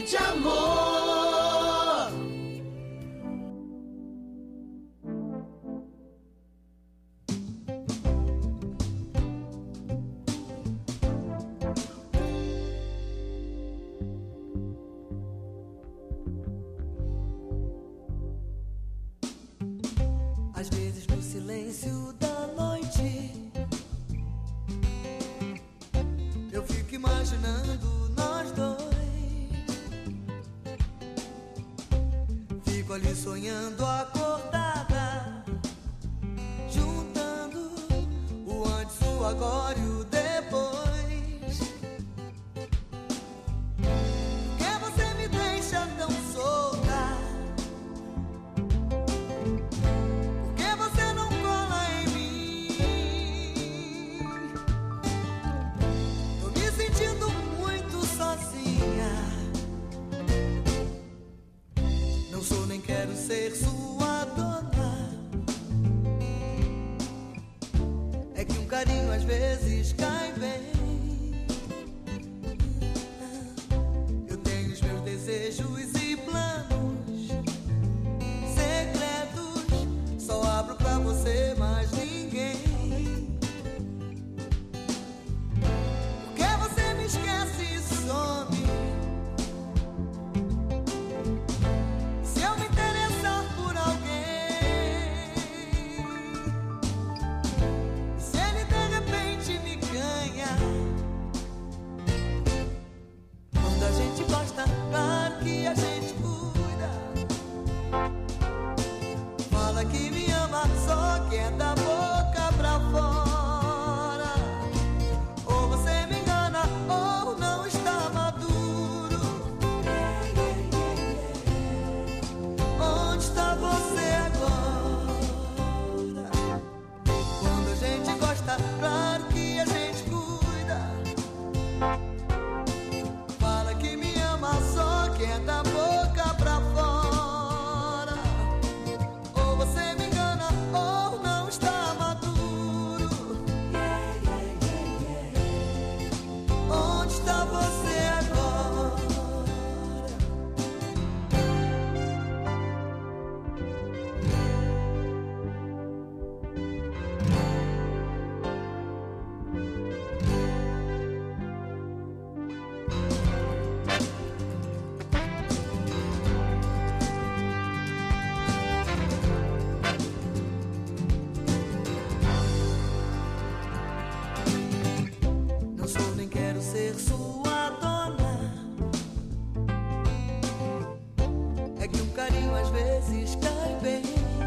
de amor. Às vezes no silêncio da noite eu fico imaginando nós dois. Fico ali sonhando acordada, juntando o antes, o agora e o depois. Por que você me deixa tão solta? Por que você não cola em mim? Tô me sentindo muito sozinha. Não sou nem quero ser sua dona. É que um carinho às vezes cai bem. Eu tenho os meus desejos e planos secretos, só abro pra você, mais ninguém. Por que você me esquece e some? Se eu me interessar por alguém, se ele de repente me ganha. Quando a gente gosta, claro que a gente cuida. Fala que me ama, só que é da boca pra fora. Ou você me engana, ou não está maduro. Onde está você agora? Quando a gente gosta, claro que a gente cuida. Fala que me ama, só que é da boca pra fora. Ou você me engana, ou não está maduro. Onde está você agora? Não sou nem quero ser sua dona. É que um carinho às vezes cai bem.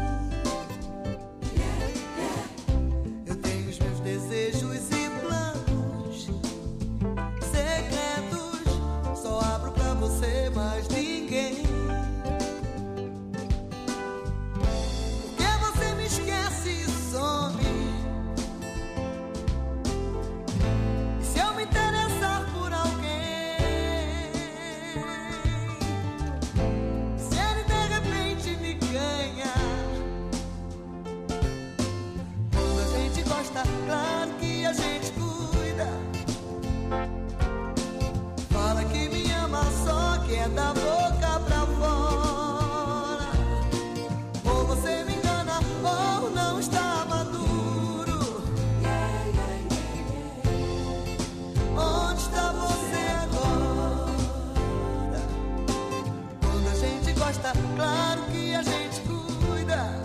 Eu tenho os meus desejos e planos secretos, só abro pra você, mais ninguém. Por que você me esquece e some? E se eu me interessar por alguém, se ele de repente me ganha. Quando a gente gosta, claro que a gente cuida. Fala que me ama, só que é da boca pra fora. Ou você me engana, ou não está maduro. Onde está você agora? Quando a gente gosta, claro que a gente cuida.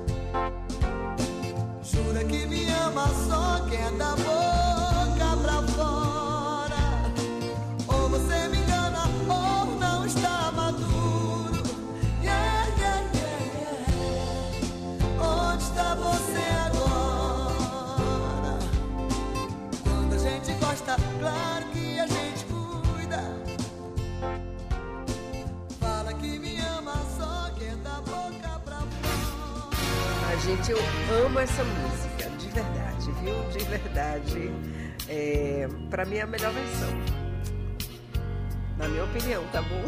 Jura que me ama, só que é da boca pra fora. Ou você me engana, ou não está maduro. Onde está você agora? Quando a gente gosta, claro que a gente cuida. Fala que me ama, só que é da boca pra fora. Ah, gente, eu amo essa música, de verdade, viu? De verdade. Pra mim é a melhor versão. Na minha opinião, tá bom?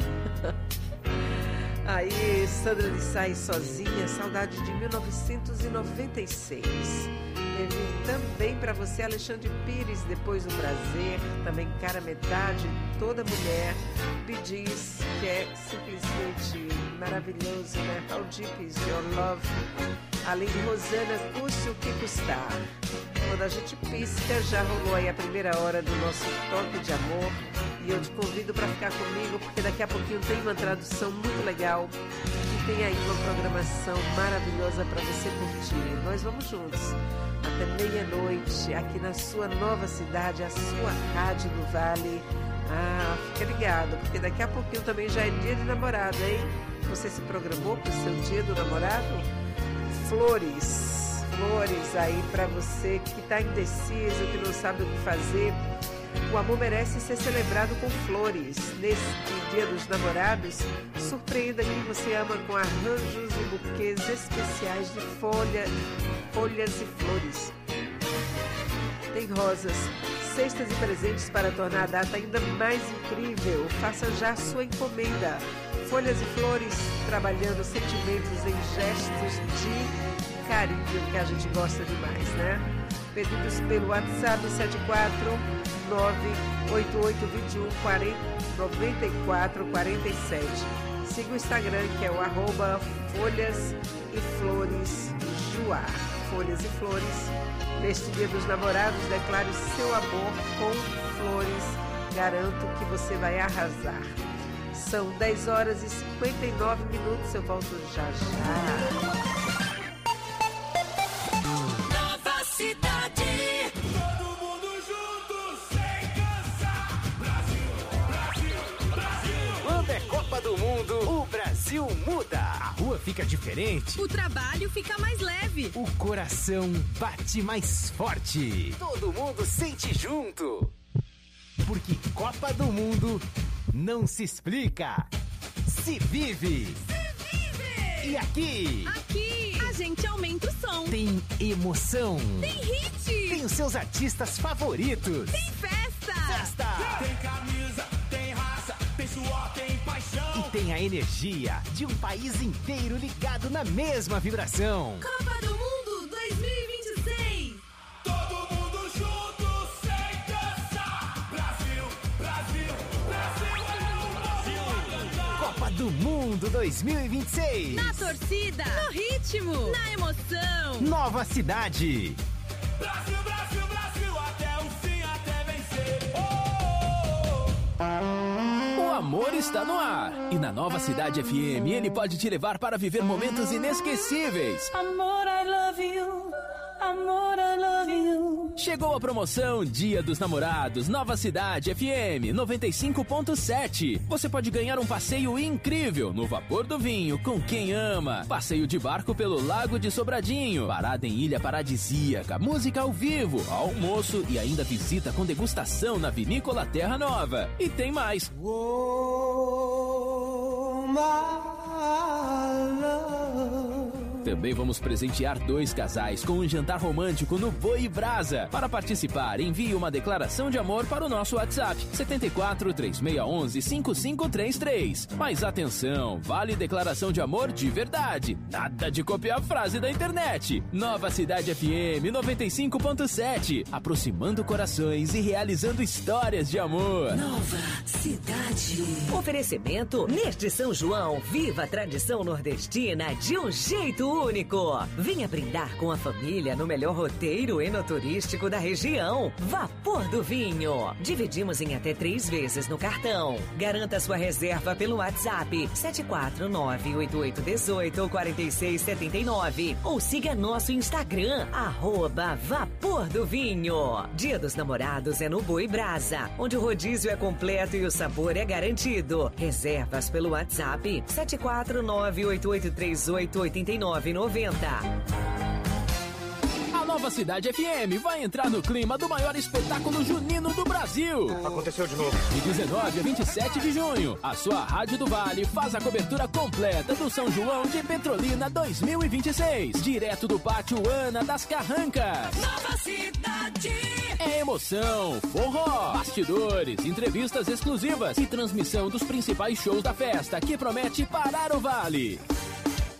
Aí, Sandra de Sá Sozinha, saudade de 1996. Também para você, Alexandre Pires, Depois do Prazer. Também Cara Metade, Toda Mulher. Bidis, que é simplesmente maravilhoso, né? How Deep Is Your Love. Além de Rosana, Custe o que Custar. Quando a gente pisca, já rolou aí a primeira hora do nosso Toque de Amor. E eu te convido para ficar comigo, porque daqui a pouquinho tem uma tradução muito legal. E tem aí uma programação maravilhosa para você curtir. Nós vamos juntos até meia-noite, aqui na sua nova cidade, a sua Rádio do Vale. Ah, fica ligado, porque daqui a pouquinho também já é dia de namorado, hein? Você se programou para o seu dia do namorado? Flores aí para você que está indeciso, que não sabe o que fazer. O amor merece ser celebrado com flores. Neste Dia dos Namorados, surpreenda quem você ama com arranjos e buquês especiais de folhas e flores. Tem rosas, cestas e presentes para tornar a data ainda mais incrível. Faça já a sua encomenda. Folhas e flores, trabalhando sentimentos em gestos de carinho, que a gente gosta demais, né? Pedidos pelo WhatsApp 74988219447. Siga o Instagram, que é o @Folhas e Flores Juá. Folhas e Flores. Neste Dia dos Namorados, declare seu amor com flores. Garanto que você vai arrasar. São 10 horas e 59 minutos. Eu volto já já. Nova cidade. Todo mundo junto, sem cansar. Brasil, Brasil, Brasil. Quando é Copa do Mundo, o Brasil muda. A rua fica diferente. O trabalho fica mais leve. O coração bate mais forte. Todo mundo sente junto. Porque Copa do Mundo não se explica, se vive. Se vive! E aqui? Aqui a gente aumenta o som. Tem emoção. Tem hit. Tem os seus artistas favoritos. Tem festa. Festa. Tem camisa, tem raça, tem suor, tem paixão. E tem a energia de um país inteiro ligado na mesma vibração. Copa do Mundo 2026. Todo mundo junto, sem cansar. Brasil, Brasil, Brasil é o Brasil a cantar. Copa do Mundo 2026. Na torcida, no ritmo, na emoção. Nova cidade. Brasil, Brasil, Brasil, até o fim, até vencer. O amor está no ar. E na Nova Cidade FM, ele pode te levar para viver momentos inesquecíveis. Amor, I love you. Amor, I love you. Chegou a promoção Dia dos Namorados, Nova Cidade FM 95.7. Você pode ganhar um passeio incrível no Vapor do Vinho com quem ama. Passeio de barco pelo Lago de Sobradinho. Parada em Ilha Paradisíaca. Música ao vivo, almoço e ainda visita com degustação na Vinícola Terra Nova. E tem mais. Oh, my love. Também vamos presentear 2 casais com um jantar romântico no Boi Brasa. Para participar, envie uma declaração de amor para o nosso WhatsApp 74 3611 5533. Mas atenção, vale declaração de amor de verdade. Nada de copiar a frase da internet. Nova Cidade FM 95.7, aproximando corações e realizando histórias de amor. Nova Cidade. Oferecimento Neste São João, viva a tradição nordestina de um jeito único. Venha brindar com a família no melhor roteiro enoturístico da região. Vapor do Vinho. Dividimos em até 3 vezes no cartão. Garanta sua reserva pelo WhatsApp 749-8818-4679 ou siga nosso Instagram @Vapor do Vinho. Dia dos Namorados é no Boi Brasa, onde o rodízio é completo e o sabor é garantido. Reservas pelo WhatsApp 749-8838-8990. A Nova Cidade FM vai entrar no clima do maior espetáculo junino do Brasil. Aconteceu de novo. De 19 a 27 de junho, a sua Rádio do Vale faz a cobertura completa do São João de Petrolina 2026. Direto do Pátio Ana das Carrancas. Nova cidade. É emoção, forró, bastidores, entrevistas exclusivas e transmissão dos principais shows da festa que promete parar o Vale.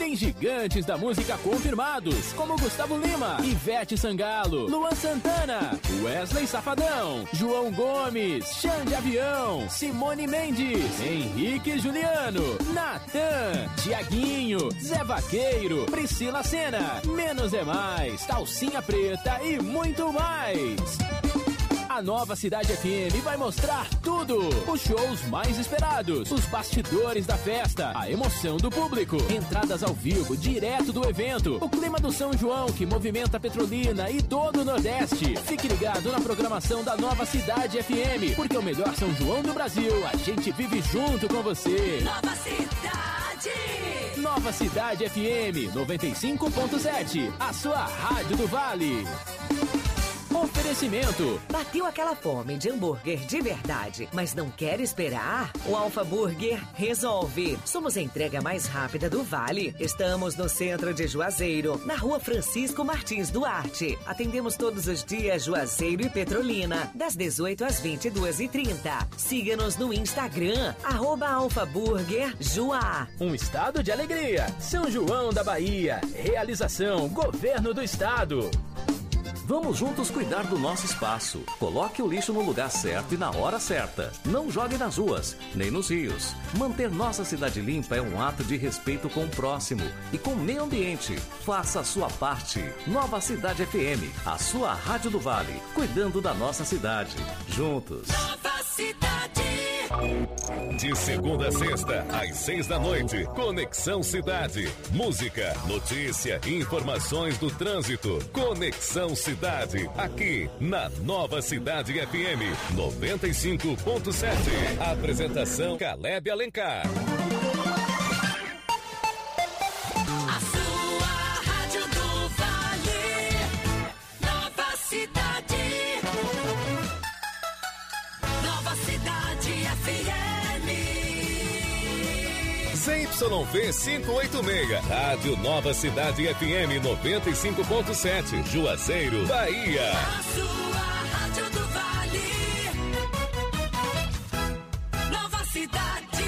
Tem gigantes da música confirmados, como Gustavo Lima, Ivete Sangalo, Luan Santana, Wesley Safadão, João Gomes, Xande Avião, Simone Mendes, Henrique Juliano, Natan, Tiaguinho, Zé Vaqueiro, Priscila Sena, Menos é Mais, Calcinha Preta e muito mais. A Nova Cidade FM vai mostrar tudo. Os shows mais esperados, os bastidores da festa, a emoção do público, entradas ao vivo direto do evento, o clima do São João que movimenta Petrolina e todo o Nordeste. Fique ligado na programação da Nova Cidade FM, porque o melhor São João do Brasil, a gente vive junto com você. Nova Cidade! Nova Cidade FM 95.7, a sua rádio do Vale. Oferecimento. Bateu aquela fome de hambúrguer de verdade, mas não quer esperar? O Alfa Burger resolve. Somos a entrega mais rápida do Vale. Estamos no centro de Juazeiro, na rua Francisco Martins Duarte. Atendemos todos os dias Juazeiro e Petrolina, das 18 às 22h30. Siga-nos no Instagram, @alfaburgerjuá. Um estado de alegria. São João da Bahia. Realização Governo do Estado. Vamos juntos cuidar do nosso espaço. Coloque o lixo no lugar certo e na hora certa. Não jogue nas ruas, nem nos rios. Manter nossa cidade limpa é um ato de respeito com o próximo e com o meio ambiente. Faça a sua parte. Nova Cidade FM, a sua rádio do Vale, cuidando da nossa cidade. Juntos. Nova Cidade! De segunda a sexta, às 6 da noite, Conexão Cidade. Música, notícia e informações do trânsito. Conexão Cidade, aqui na Nova Cidade FM 95.7. Apresentação Caleb Alencar. A sua rádio do Vale. Nova Cidade. Nova Cidade FM. ZYV 586, Rádio Nova Cidade FM 95.7, Juazeiro, Bahia. A sua rádio do Vale. Nova Cidade.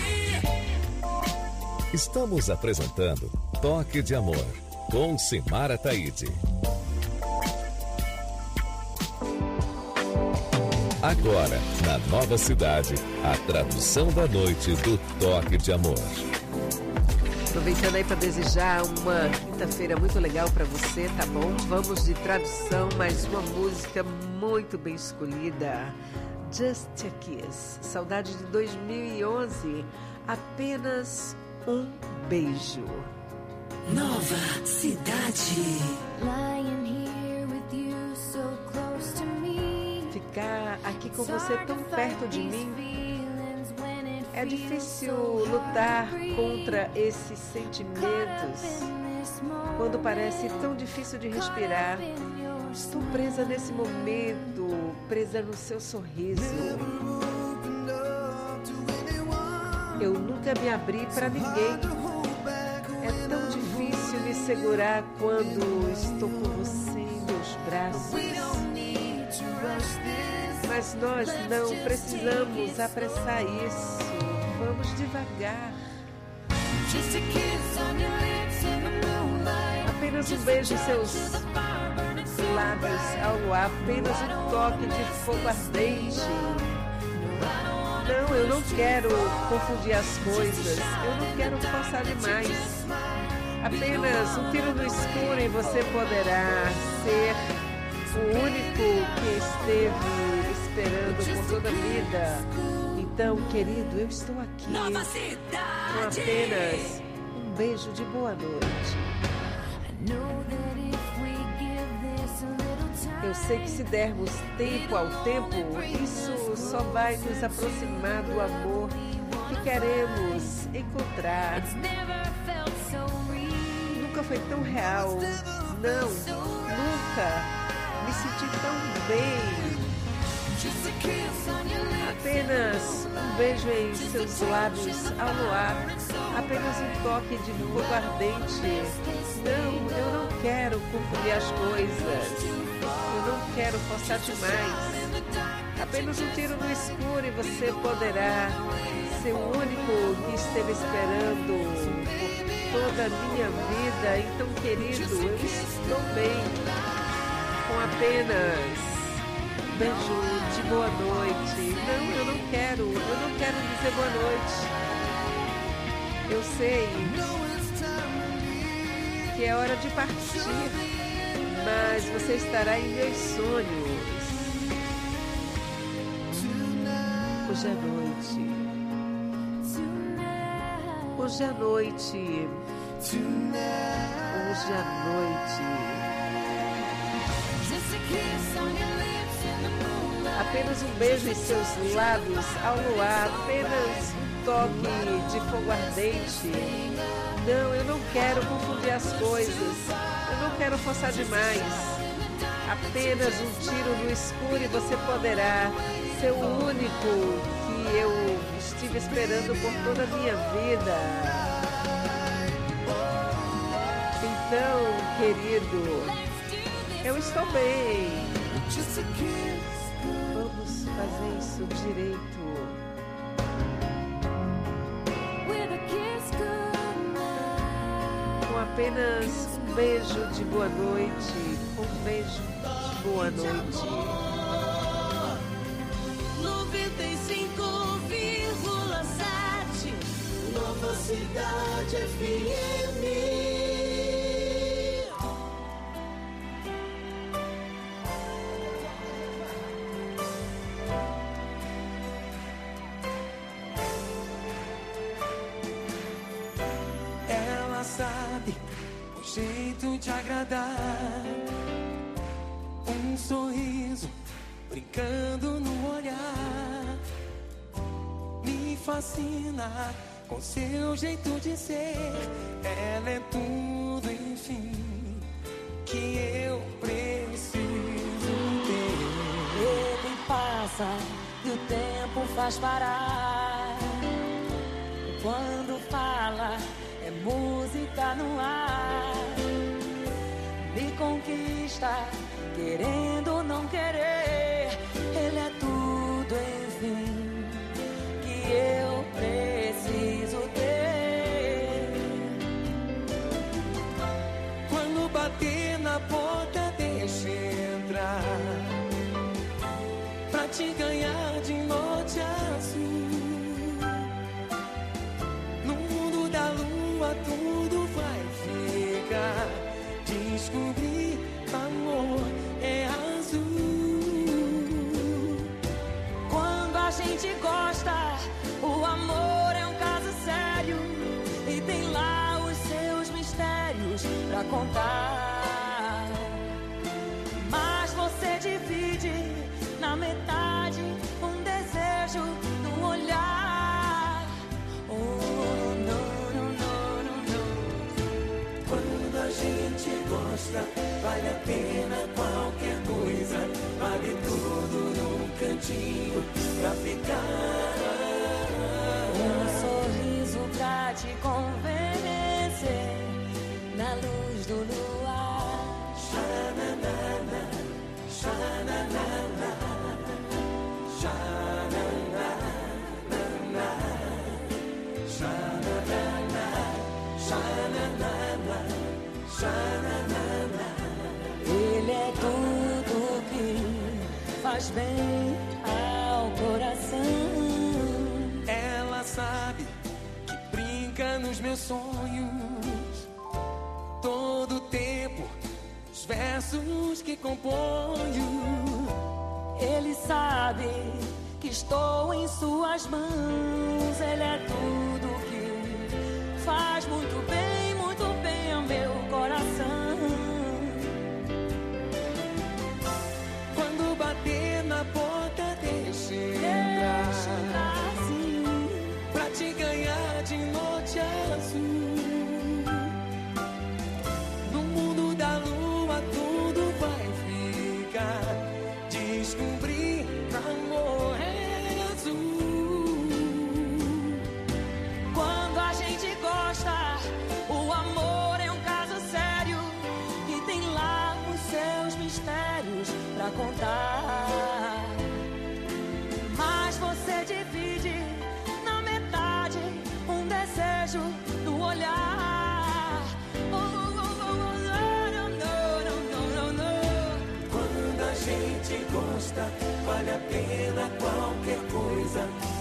Estamos apresentando Toque de Amor, com Simara Taide. Agora, na Nova Cidade, a tradução da noite do Toque de Amor. Aproveitando aí para desejar uma quinta-feira muito legal para você, tá bom? Vamos de tradução, mais uma música muito bem escolhida. Just a Kiss, saudade de 2011, apenas um beijo. Nova Cidade. Ficar aqui com você tão perto de mim, é difícil lutar contra esses sentimentos. Quando parece tão difícil de respirar, estou presa nesse momento, presa no seu sorriso. Eu nunca me abri para ninguém. É tão difícil me segurar quando estou com você em meus braços. Mas nós não precisamos apressar isso. Vamos devagar. Apenas um beijo em seus lábios ao luar, apenas um toque de fogo ardente. Não, eu não quero confundir as coisas. Eu não quero forçar demais. Apenas um tiro no escuro e você poderá ser o único que esteve esperando por toda a vida. Então, querido, eu estou aqui com apenas um beijo de boa noite. Eu sei que se dermos tempo ao tempo, isso só vai nos aproximar do amor que queremos encontrar. Nunca foi tão real, não, nunca me senti tão bem. Apenas um beijo em seus lábios ao luar, apenas um toque de fogo ardente. Não, eu não quero confundir as coisas, eu não quero forçar demais. Apenas um tiro no escuro e você poderá ser o único que esteve esperando por toda a minha vida. Então, querido, eu estou bem com apenas um beijo de boa noite. Não, eu não quero dizer boa noite. Eu sei que é hora de partir, mas você estará em meus sonhos. Hoje é noite. Hoje é noite. Hoje é noite. Apenas um beijo em seus lábios ao luar, apenas um toque de fogo ardente. Não, eu não quero confundir as coisas. Eu não quero forçar demais. Apenas um tiro no escuro e você poderá ser o único que eu estive esperando por toda a minha vida. Então, querido, eu estou bem. Vamos fazer isso direito. Com apenas um beijo de boa noite. Um beijo de boa noite. 95,7 Nova Cidade FM. Ela sabe o jeito de agradar, um sorriso brincando no olhar, me fascina com seu jeito de ser. Ela é tudo, enfim, que eu preciso ter. Ele passa e o tempo faz parar. Quando fala é música no ar. Me conquista, querendo ou não querer. Ele é tudo, enfim, que eu preciso ter. Quando bater na porta, deixa entrar, pra te ganhar de norte a sul. No mundo da lua tudo vai ficar. Descobrir amor é azul. Quando a gente gosta, o amor é um caso sério e tem lá os seus mistérios pra contar. Mas você divide na metade um desejo num olhar. Oh, não, não, não, não, não. Quando a gente gosta, vale a pena qualquer coisa. Vale tudo num cantinho pra ficar. Um sorriso pra te convencer na luz do luar. Xananana, xananana, xananana, xananana, xananana, xananana. Ele é tudo que faz bem ao coração. Ela sabe que brinca nos meus sonhos todo tempo, os versos que componho. Ele sabe que estou em suas mãos. Ele é tudo que faz muito bem ao meu coração. Quando bater na porta, deixa entrar, sim, pra te ganhar de norte a sul. No mundo da lua tudo vai ficar. Descobrir amor é azul. Quando a gente gosta, o amor é um caso sério e tem lá os seus mistérios pra contar. Mas você divide na metade um desejo no olhar.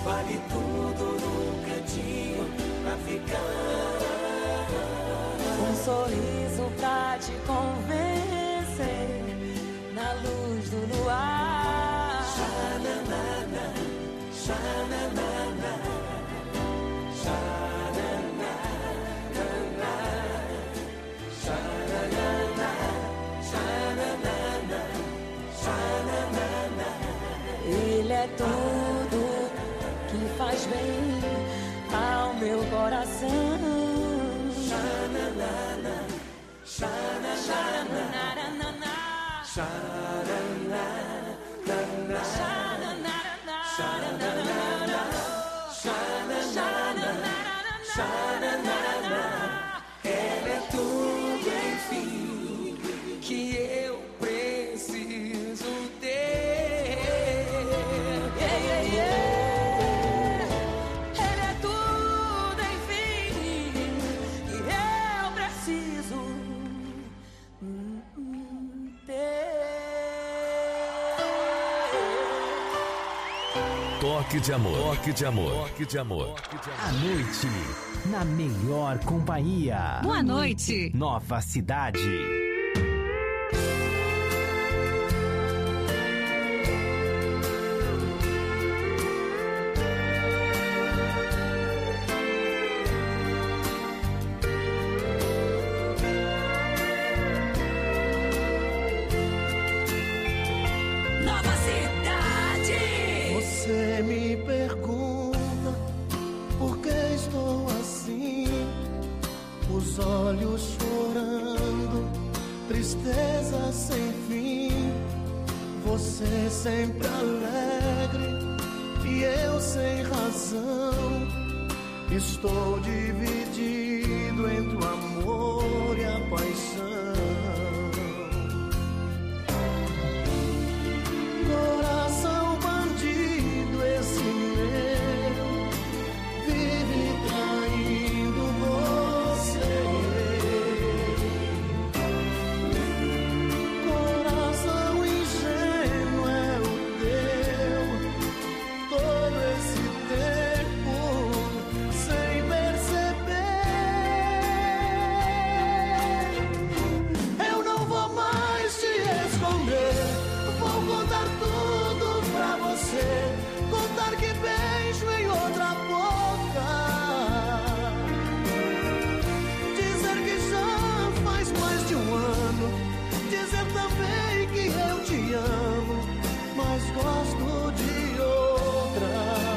vale tudo num cantinho pra ficar. Um sorriso pra te convencer na luz do luar. Xananana, xananana, xananana, xananana, xananana, xananana. Ele é tudo que faz bem ao meu coração. Xananana, xananana, xananana, ela é tudo, enfim, que eu preciso ter. Ele é tudo, enfim, que eu preciso Toque de amor. Toque de amor. Toque de amor. À noite, na melhor companhia. Boa noite. Nova Cidade. Nova Cidade. Você me pergunta por que estou assim, os olhos chorando, tristeza sem fim. Você sempre alegre e eu sem razão. Estou dividido entre o amor e a paixão. Coração bandido esse meu, vive traindo você. Coração ingênuo é o teu, todo esse tempo sem perceber. Eu não vou mais te esconder, vou contar tudo pra você, contar que beijo em outra boca, dizer que já faz mais de um ano, dizer também que eu te amo, mas gosto de outra.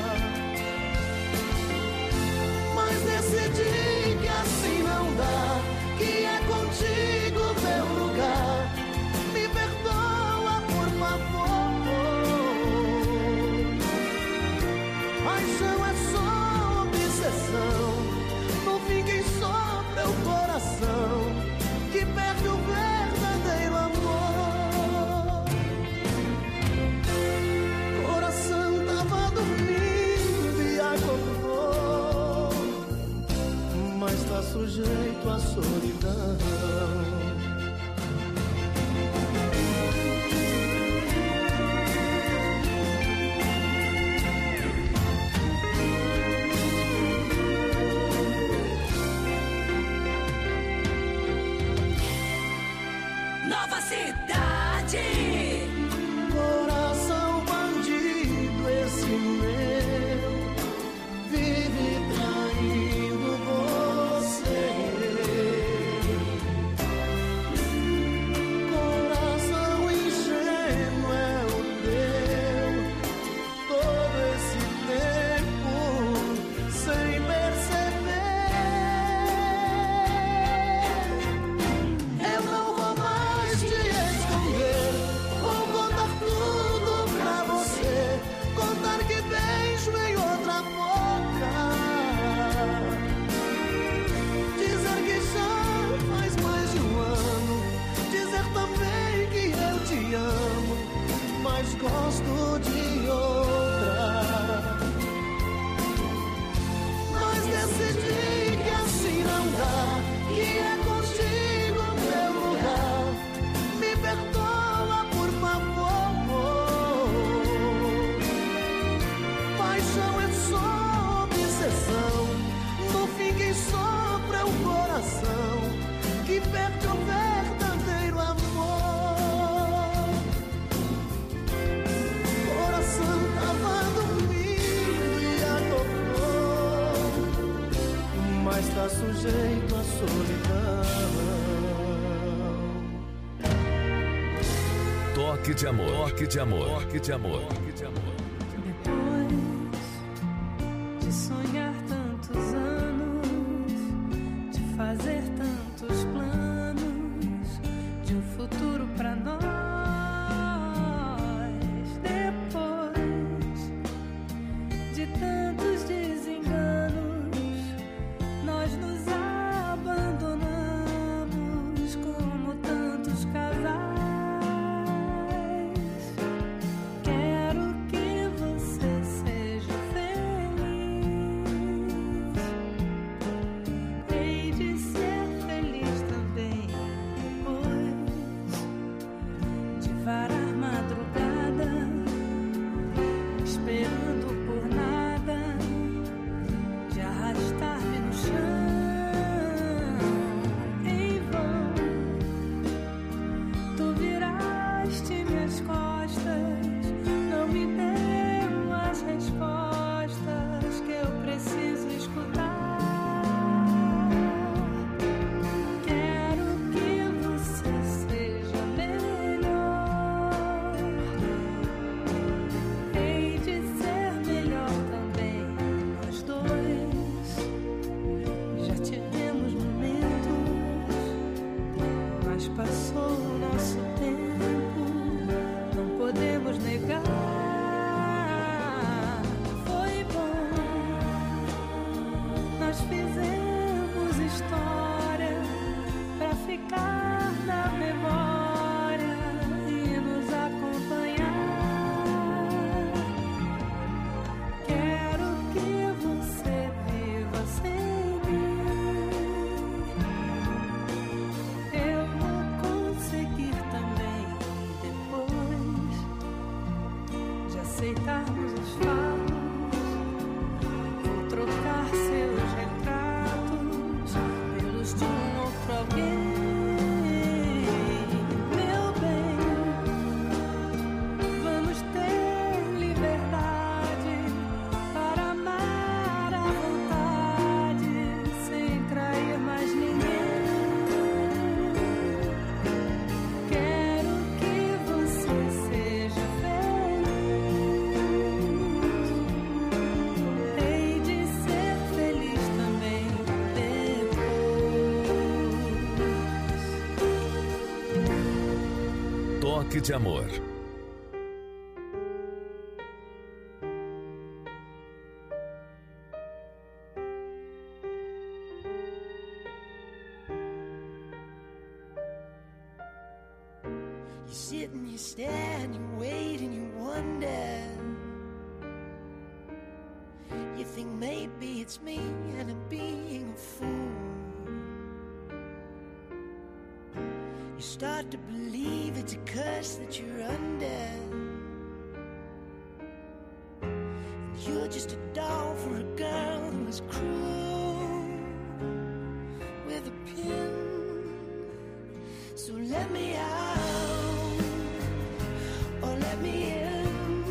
Mas decidi que assim não dá, que é contigo meu lugar. Me perdoa, por favor. Paixão é só obsessão, no fim quem sofre é o coração, que perde o verdadeiro amor. Coração tava dormindo e acordou, mas tá sujeito à solidão. Nova Cidade. Coração bandido esse meu, vive traindo você. Toque de amor, toque de amor, toque de amor. Depois de sonhar tantos anos, de fazer tantos planos, de um futuro pra nós, depois de tantos desenganos, nós nos abandonamos como tantos casais. Aceitarmos os fatos, vou trocar seus retratos pelos de um outro alguém. Meu bem, vamos ter liberdade para amar à vontade, sem trair mais ninguém. Quero que você seja Toque de amor. You sit and you stare and you wait and you wonder. You think maybe it's me and I'm being a fool. You start to believe it's a curse that you're under. And you're just a doll for a girl who is cruel with a pin. So let me out, or let me in,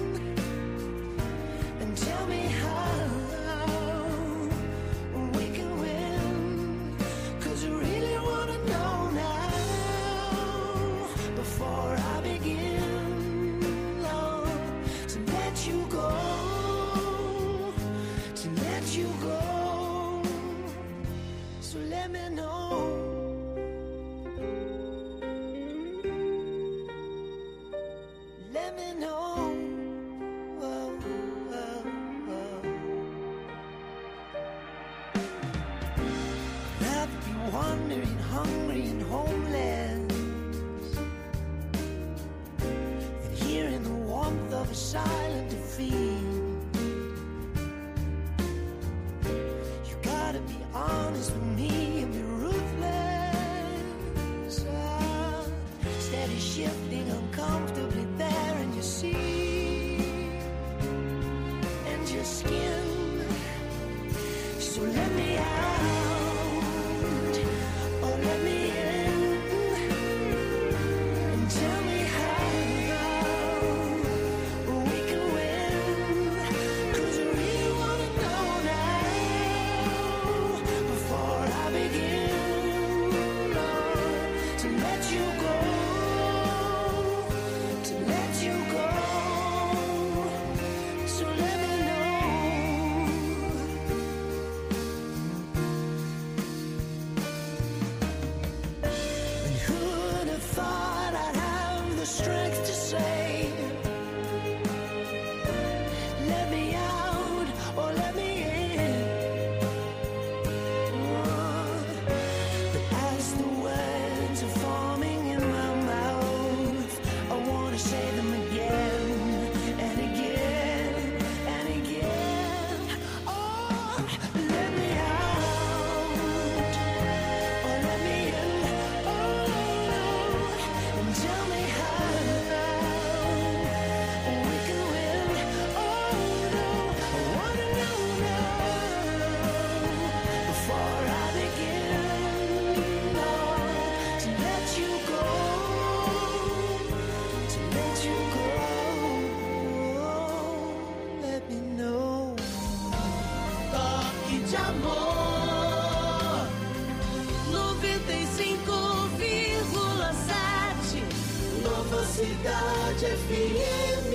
and tell me how we can win. 'Cause I really wanna know now, before I begin, Lord, to let you go, to let you go. So let me know. Let me know. Whoa, whoa, whoa. I've been wandering, hungry and homeless, and here in the warmth of a silent defeat. You gotta be honest with me and be ruthless. Steady shifting uncomfortably there in your seat and your skin. So let me out, or let me in, and tell me how we can win. 'Cause I really wanna know now, before I begin, de amor. 95,7 Nova Cidade FM.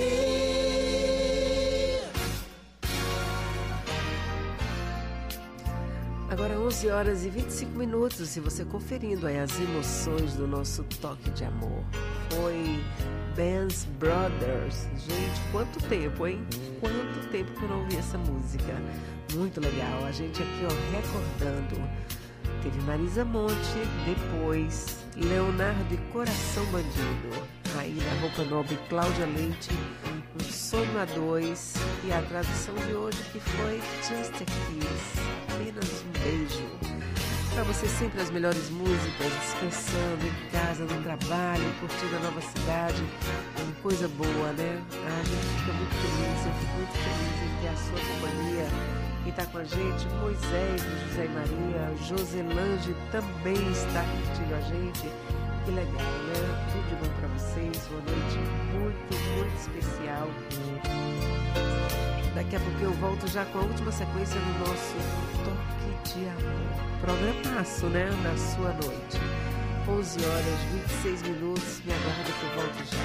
Agora 11 horas e 25 minutos, e você conferindo aí as emoções do nosso toque de amor. Foi Benz Brothers. Gente, quanto tempo, hein? Quanto tempo que eu não ouvi essa música. Muito legal. A gente aqui, ó, recordando. Teve Marisa Monte, depois Leonardo e Coração Bandido. Aí na Roupa Nova, Cláudia Leite, Um Sonho a Dois. E a tradução de hoje que foi Just a Kiss, apenas um beijo. Para você sempre as melhores músicas, descansando em casa, no trabalho, curtindo a nova cidade. Coisa boa, né? A gente fica muito feliz, eu fico muito feliz em ter a sua companhia. Quem está com a gente, Moisés, José e Maria, Joselange também está curtindo a gente. Que legal, né? Tudo de bom para vocês, uma noite muito, muito especial. Daqui a pouco eu volto já com a última sequência do nosso Toque de Amor. Programaço, né? Na sua noite. 11 horas, 26 minutos. Me aguarda que eu volto já.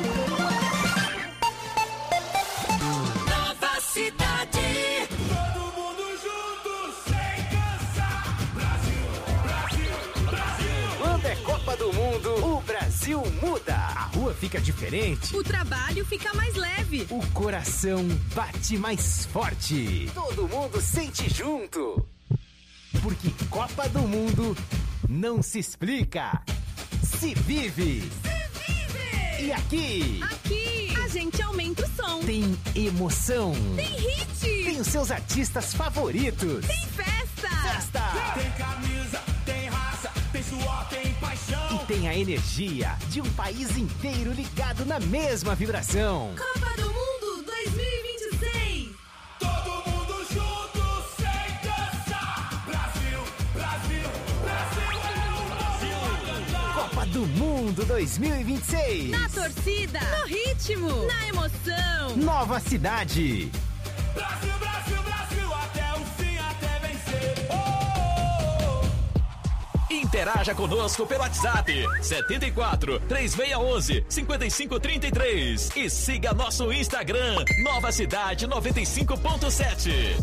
Nova Cidade. Todo mundo junto, sem cansar. Brasil, Brasil, Brasil. Quando é Copa do Mundo, o Brasil muda. A rua fica diferente. O trabalho fica mais leve. O coração bate mais forte. Todo mundo sente junto. Porque Copa do Mundo não se explica, se vive. E aqui a gente aumenta o som. tem emoção. Tem hit. Tem os seus artistas favoritos. Tem festa. Tem camisa, tem raça, tem suor, tem paixão. E tem a energia de um país inteiro ligado na mesma vibração. Copa do Mundo 2026. Todo mundo junto, sem cansar. Brasil, Brasil, Brasil é o Brasil a cantar. Copa do Mundo 2026. Na torcida, no ritmo, na emoção. Nova Cidade. Brasil, Brasil, Brasil, até o fim, até vencer. Interaja conosco pelo WhatsApp 74 3611 5533 e siga nosso Instagram Nova Cidade 95.7.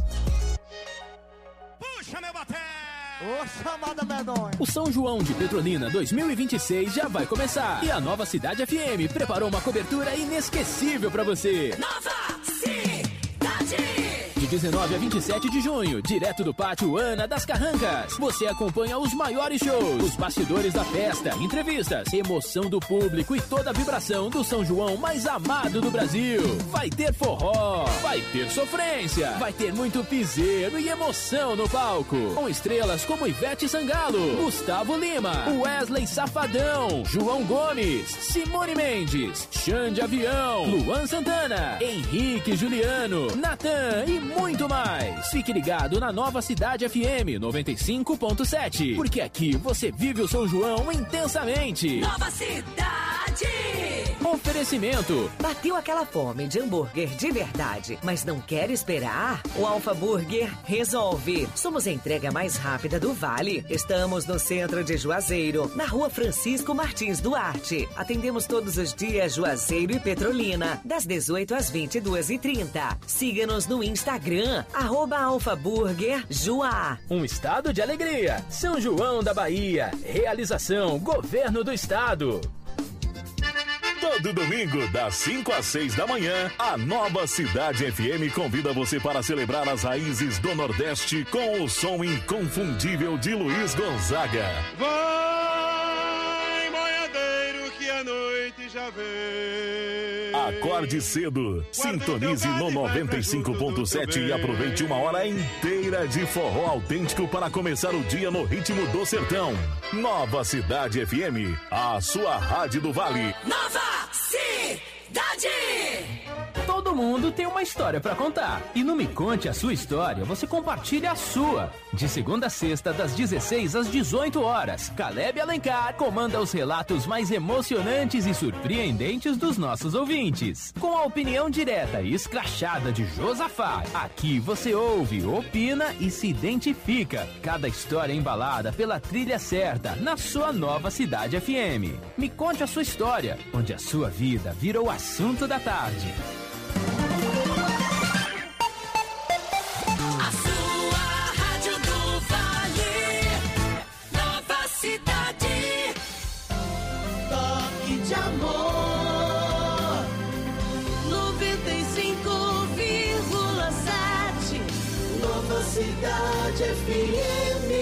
Puxa, meu baté! Ô, chamada medonha. O São João de Petrolina 2026 já vai começar e a Nova Cidade FM preparou uma cobertura inesquecível para você. Nova Cidade. De 19 a 27 de junho, direto do Pátio Ana das Carrancas, você acompanha os maiores shows, os bastidores da festa, entrevistas, emoção do público e toda a vibração do São João mais amado do Brasil. Vai ter forró, vai ter sofrência, vai ter muito piseiro e emoção no palco. Com estrelas como Ivete Sangalo, Gustavo Lima, Wesley Safadão, João Gomes, Simone Mendes, Xande Avião, Luan Santana, Henrique Juliano, Natan e muito mais. Fique ligado na Nova Cidade FM 95.7, porque aqui você vive o São João intensamente. Nova Cidade. Oferecimento. Bateu aquela fome de hambúrguer de verdade, mas não quer esperar? O Alfa Burger resolve. Somos a entrega mais rápida do Vale. Estamos no centro de Juazeiro, na Rua Francisco Martins Duarte. Atendemos todos os dias Juazeiro e Petrolina, das 18 às 22h30. Siga-nos no Instagram, @AlfaBurgerJuá. Um estado de alegria. São João da Bahia. Realização Governo do Estado. Todo domingo, das 5 às 6 da manhã, a Nova Cidade FM convida você para celebrar as raízes do Nordeste com o som inconfundível de Luiz Gonzaga. Vai, boiadeiro, que a noite já veio. Acorde cedo, sintonize no 95.7 e aproveite uma hora inteira de forró autêntico para começar o dia no ritmo do sertão. Nova Cidade FM, a sua rádio do Vale. Nova Cidade. Todo Todo mundo tem uma história pra contar. E no Me Conte a Sua História, você compartilha a sua. De segunda a sexta, das 16 às 18 horas, Caleb Alencar comanda os relatos mais emocionantes e surpreendentes dos nossos ouvintes. Com a opinião direta e escrachada de Josafá, aqui você ouve, opina e se identifica. Cada história embalada pela trilha certa, na sua nova Cidade FM. Me Conte a Sua História, onde a sua vida vira o assunto da tarde. A sua Rádio do Vale, nova cidade. Toque de amor, 95,7. nova Cidade FM.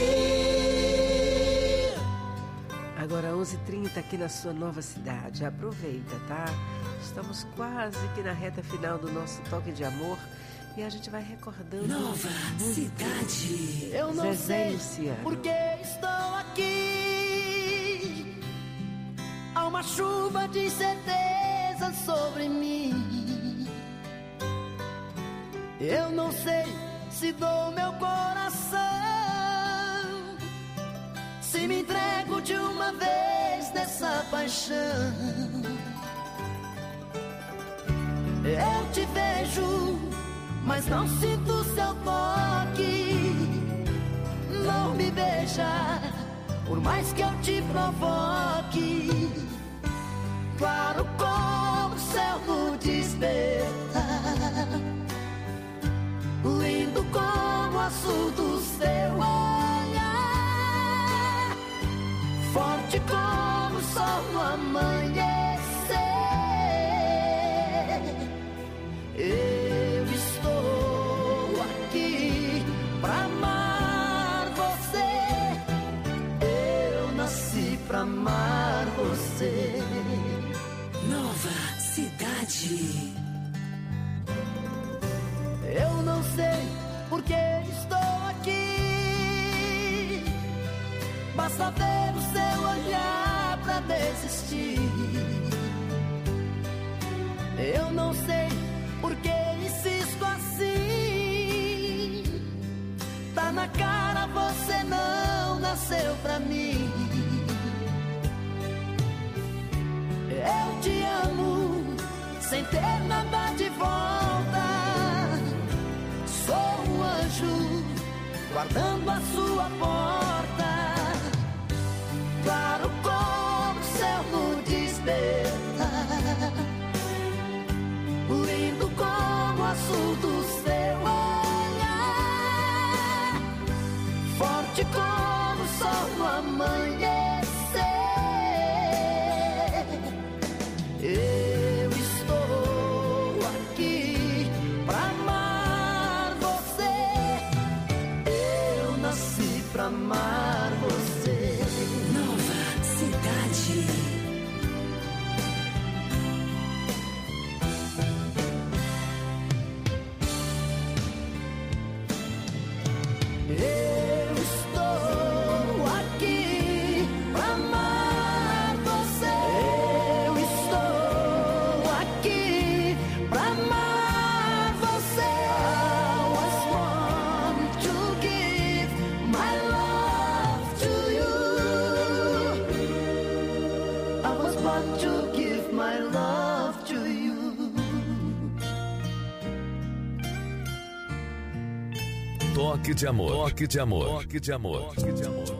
Agora 11h30 aqui na sua nova cidade. Aproveita, tá? Estamos quase que na reta final do nosso Toque de Amor e a gente vai recordando. Nova cidade. Eu não Zezé sei Luciano. porque estou aqui. Há uma chuva de certeza sobre mim. Eu não sei se dou meu coração, se me entrego de uma vez nessa paixão. Eu te vejo, mas não sinto seu toque. Não me beija, por mais que eu te provoque. Claro como o céu no despertar, lindo como o azul do seu olhar, forte como o sol no amanhecer. Eu estou aqui pra amar você. Eu nasci pra amar você. Nova cidade. Eu não sei porque estou aqui. Basta ver o seu olhar pra desistir. Eu não sei porque insisto assim. Tá na cara, você não nasceu pra mim. Eu te amo sem ter nada de volta. Sou um anjo guardando a sua porta. Claro como o céu no despertar, lindo como o azul do seu olhar, forte como o sol no amanhecer. Eu estou aqui pra amar você. Eu nasci pra amar você. Nova cidade. Eu estou aqui pra amar você. Eu estou aqui pra amar você. I was born to give my love to you. I was born to give my love to you. Toque de amor. Toque de amor. Toque de amor. Toque de amor.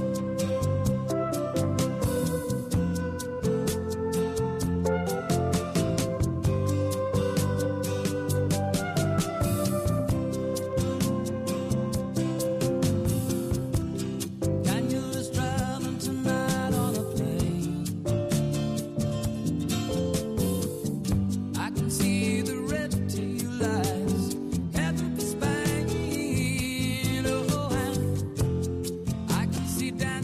Daniel is traveling tonight on a plane. I can see the red tail lights heading for Spain. Oh, and I can see down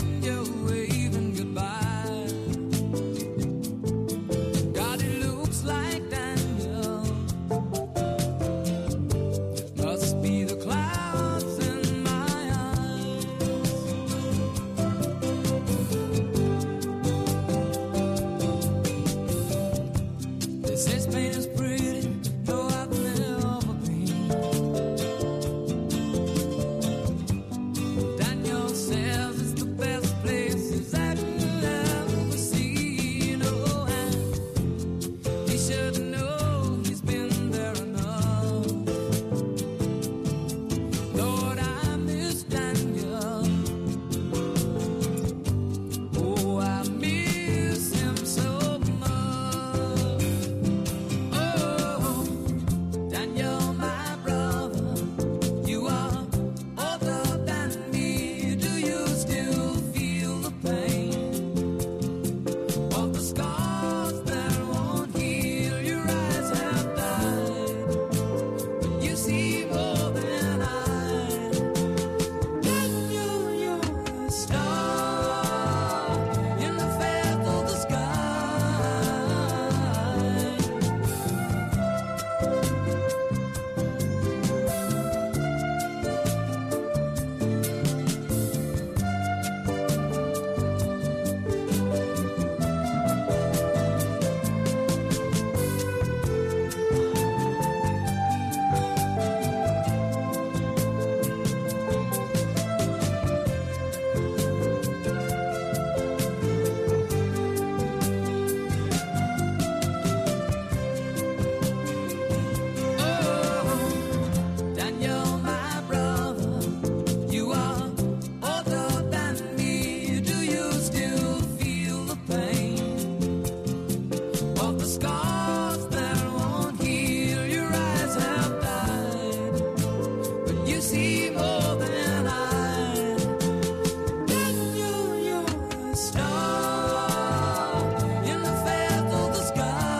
see more than I. Daniel, you're a star in the faith of the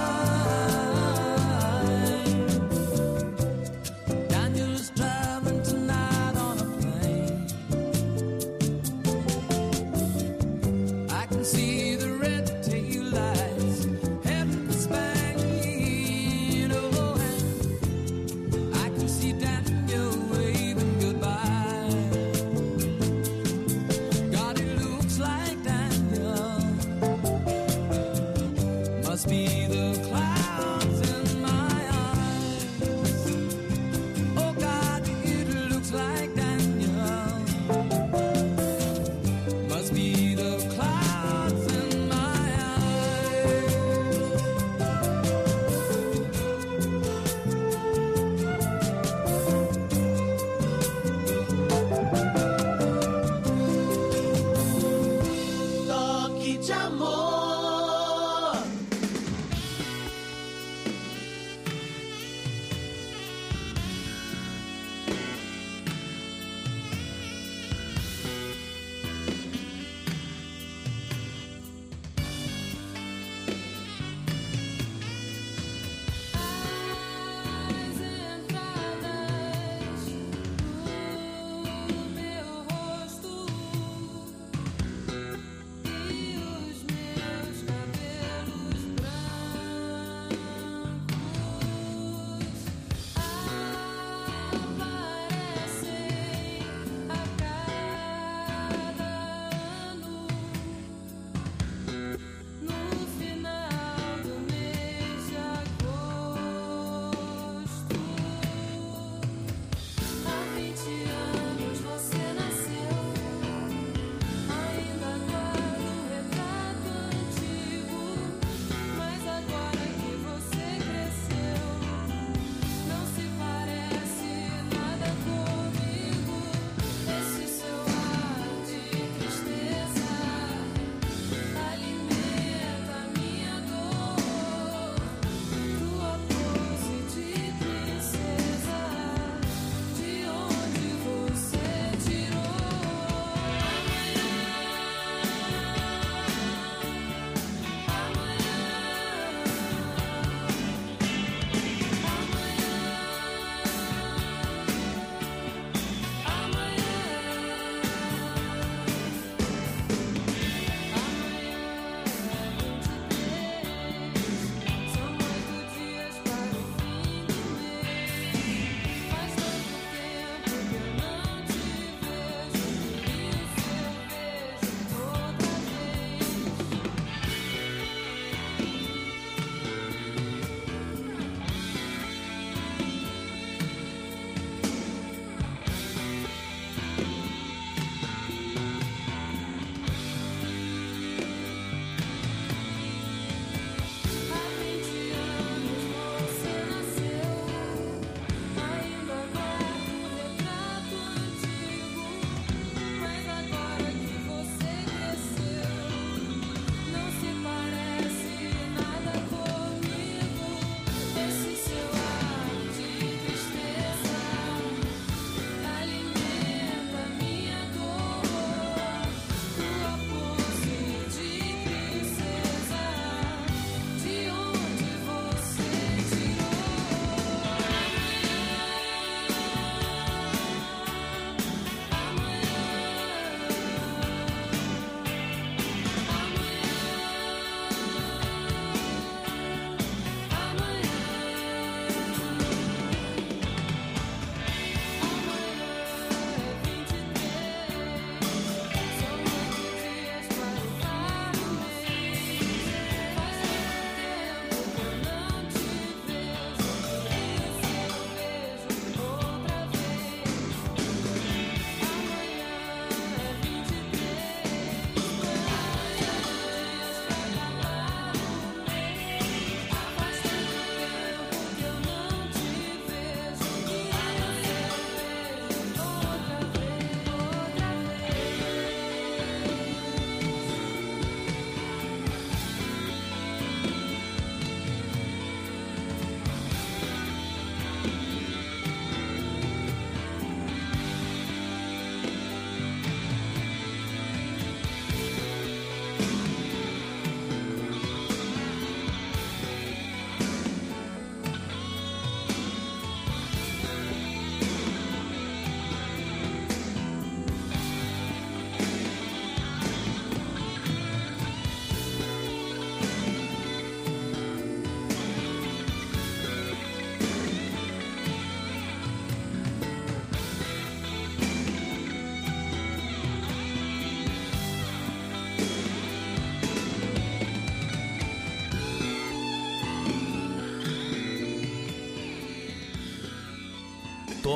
sky. Daniel is traveling tonight on a plane. I can see the red tail lights heading for Spain. Oh, and I can see Daniel waving goodbye.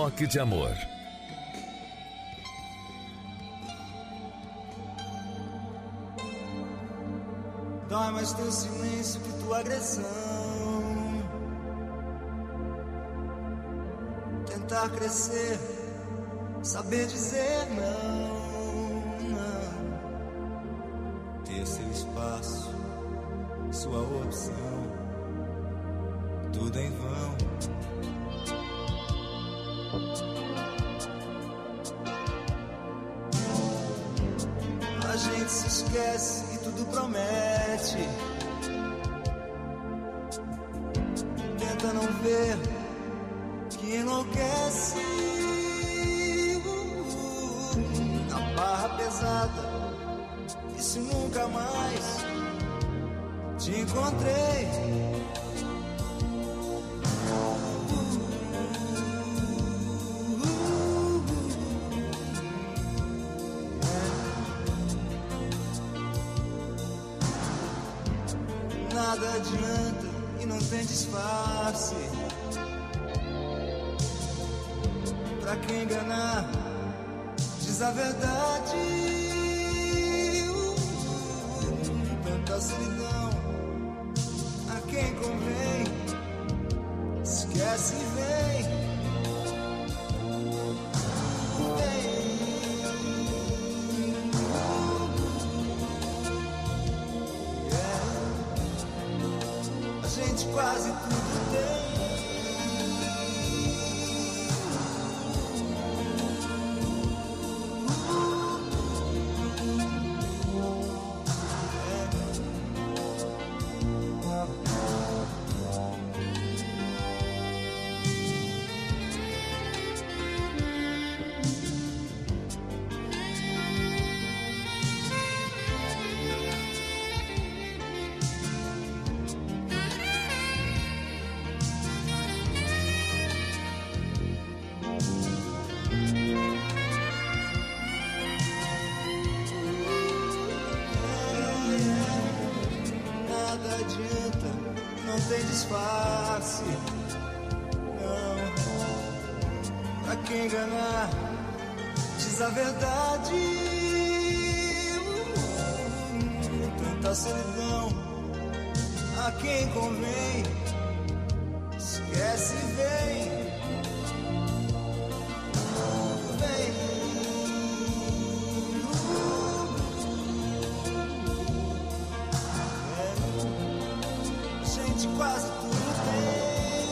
Toque de Amor. Dói mais teu silêncio que tua agressão. Tentar crescer, saber dizer não, não. Ter seu espaço, sua opção, tudo em vão. A gente se esquece e tudo promete. Tenta não ver que enlouquece. A barra pesada, e se nunca mais te encontrei. Nada adianta e não tem disfarce. Pra quem enganar, diz a verdade. Tanta solidão, a quem convém, esquece e vem. Quase tudo tem. Tem disfarce, não. Pra quem enganar, diz a verdade. Tanta solidão, a quem convém, esquece e vem. Quase tudo tem.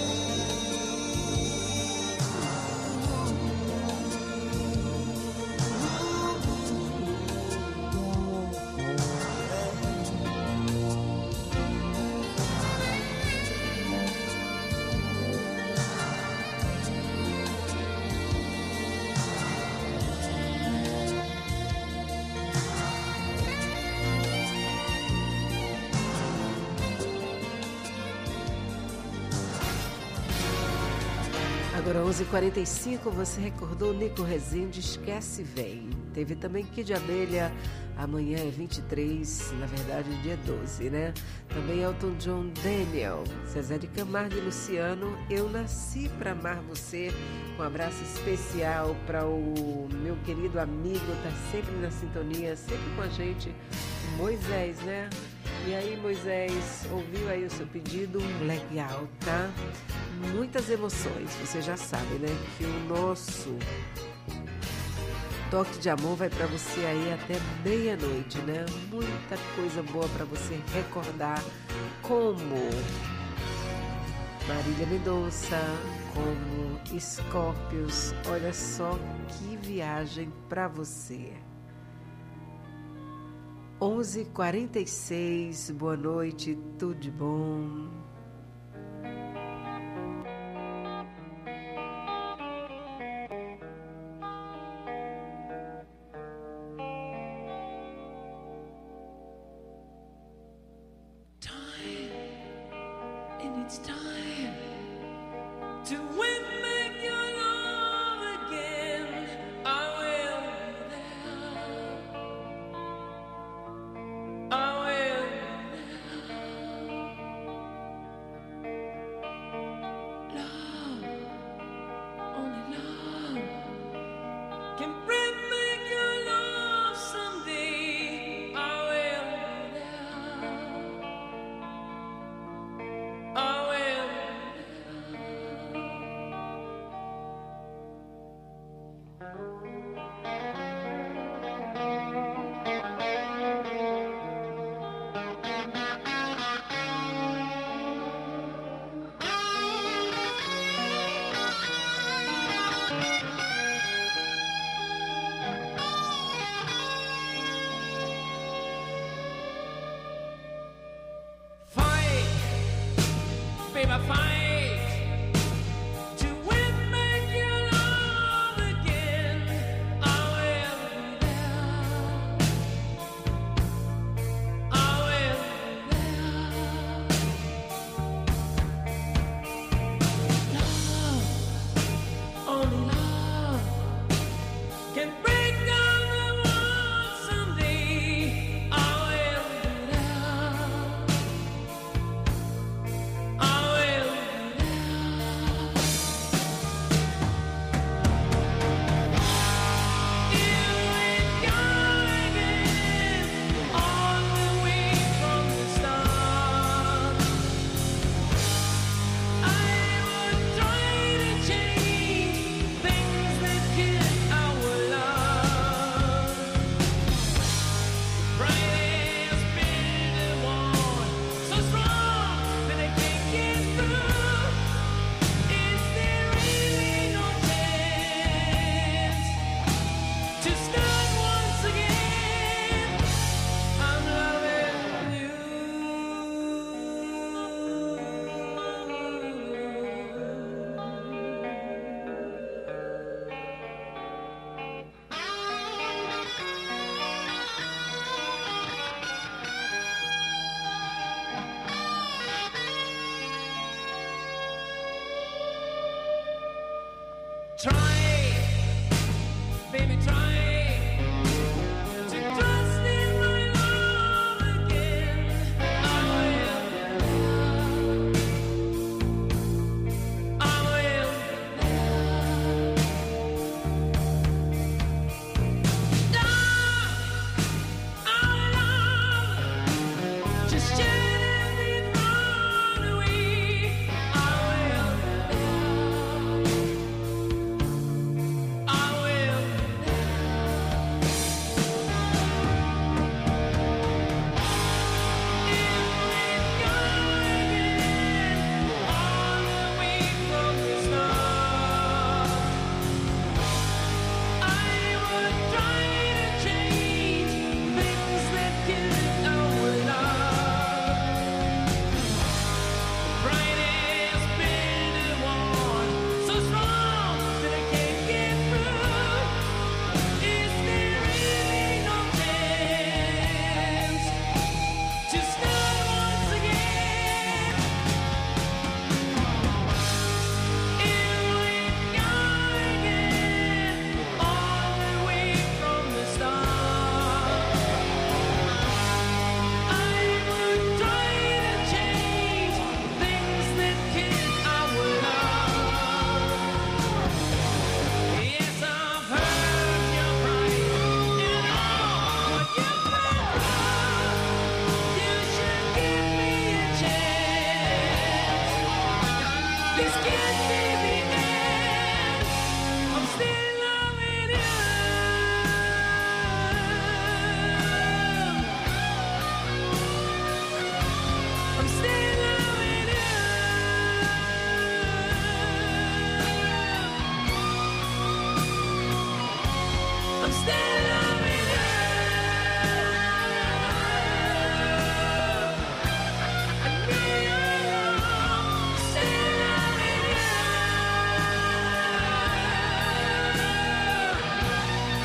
Agora 11h45, você recordou Nico Rezende, Esquece Vem. Teve também Kid Abelha, amanhã é 23, na verdade dia 12, né? Também Elton John, Daniel, Zezé de Camargo e Luciano, Eu Nasci Pra Amar Você. Um abraço especial para o meu querido amigo, tá sempre na sintonia, sempre com a gente, Moisés, né? E aí, Moisés, ouviu aí o seu pedido? Legal, tá? Muitas emoções, você já sabe, né? Que o nosso Toque de Amor vai para você aí até meia-noite, né? Muita coisa boa para você recordar, como Marília Mendonça, como Scorpions. Olha só que viagem para você. 11h46, boa noite, tudo de bom?